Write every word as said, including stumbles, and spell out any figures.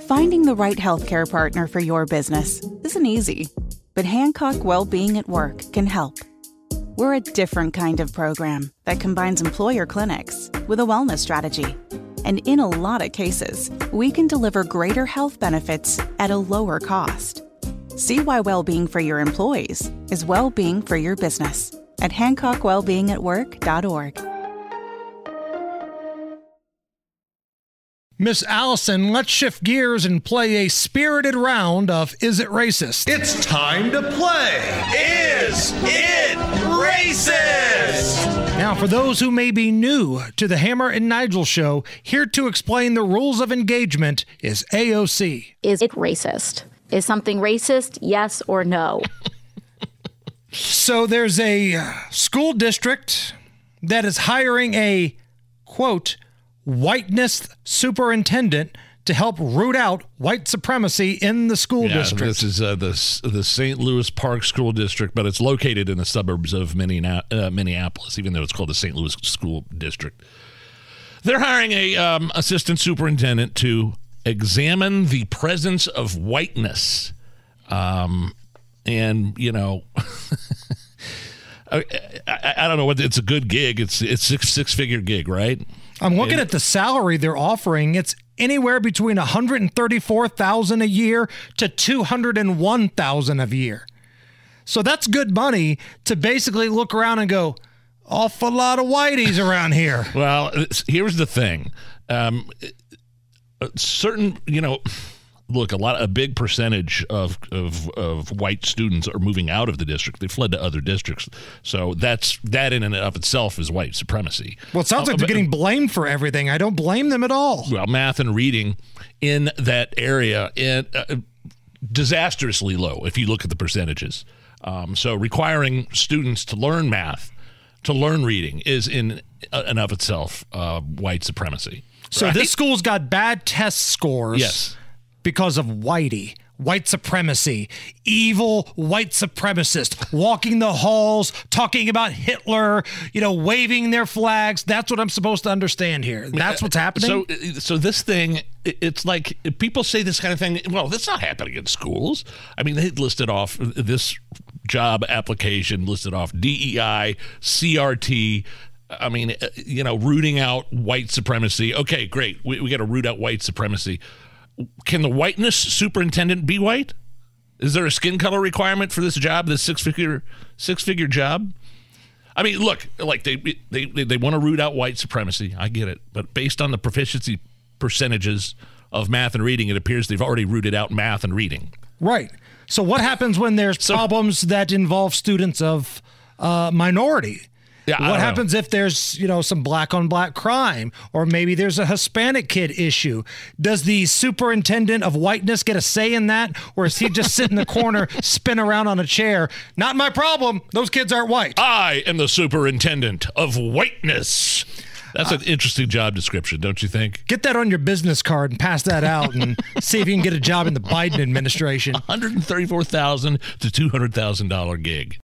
Finding the right healthcare partner for your business isn't easy, but Hancock Wellbeing at Work can help. We're a different kind of program that combines employer clinics with a wellness strategy. And in a lot of cases, we can deliver greater health benefits at a lower cost. See why well-being for your employees is well-being for your business at hancock wellbeing at work dot org. Miss Allison, let's shift gears and play a spirited round of Is It Racist? It's time to play Is It Racist? Now, for those who may be new to the Hammer and Nigel show, here to explain the rules of engagement is A O C. Is it racist? Is something racist, yes or no? So there's a school district that is hiring a, quote, whiteness superintendent to help root out white supremacy in the school yeah, district. This is uh, the the Saint Louis Park School District, but it's located in the suburbs of Minneapolis, even though it's called the Saint Louis School District. They're hiring a um, assistant superintendent to examine the presence of whiteness, um, and you know. I, I, I don't know what it's a good gig. It's it's six six figure gig, right? I'm looking and, at the salary they're offering. It's anywhere between one hundred thirty-four thousand dollars a year to two hundred one thousand dollars a year. So that's good money to basically look around and go, awful lot of whiteys around here. Well, here's the thing. Um, certain, you know, look, a lot, a big percentage of, of of white students are moving out of the district. They fled to other districts. So that's that in and of itself is white supremacy. Well, it sounds like uh, they're getting blamed for everything. I don't blame them at all. Well, math and reading in that area is uh, disastrously low if you look at the percentages. Um, so requiring students to learn math, to learn reading is in and of itself uh, white supremacy. So right? this school's got bad test scores. Yes. Because of whitey, white supremacy, evil white supremacist, walking the halls, talking about Hitler, you know, waving their flags. That's what I'm supposed to understand here. That's what's happening. So, so this thing, it's like people say this kind of thing. Well, that's not happening in schools. I mean, they listed off this job application, listed off D E I, C R T. I mean, you know, rooting out white supremacy. Okay, great. We, we got to root out white supremacy. Can the whiteness superintendent be white? Is there a skin color requirement for this job, this six-figure six-figure job? I mean, look, like they they they, they want to root out white supremacy. I get it. But based on the proficiency percentages of math and reading, it appears they've already rooted out math and reading. Right. So what happens when there's so, problems that involve students of uh, minority? Yeah, what happens know. if there's, you know, some black on black crime, or maybe there's a Hispanic kid issue? Does the superintendent of whiteness get a say in that? Or is he just sit in the corner, spin around on a chair? Not my problem. Those kids aren't white. I am the superintendent of whiteness. That's an uh, interesting job description, don't you think? Get that on your business card and pass that out and see if you can get a job in the Biden administration. one hundred thirty-four thousand dollars to two hundred thousand dollars gig.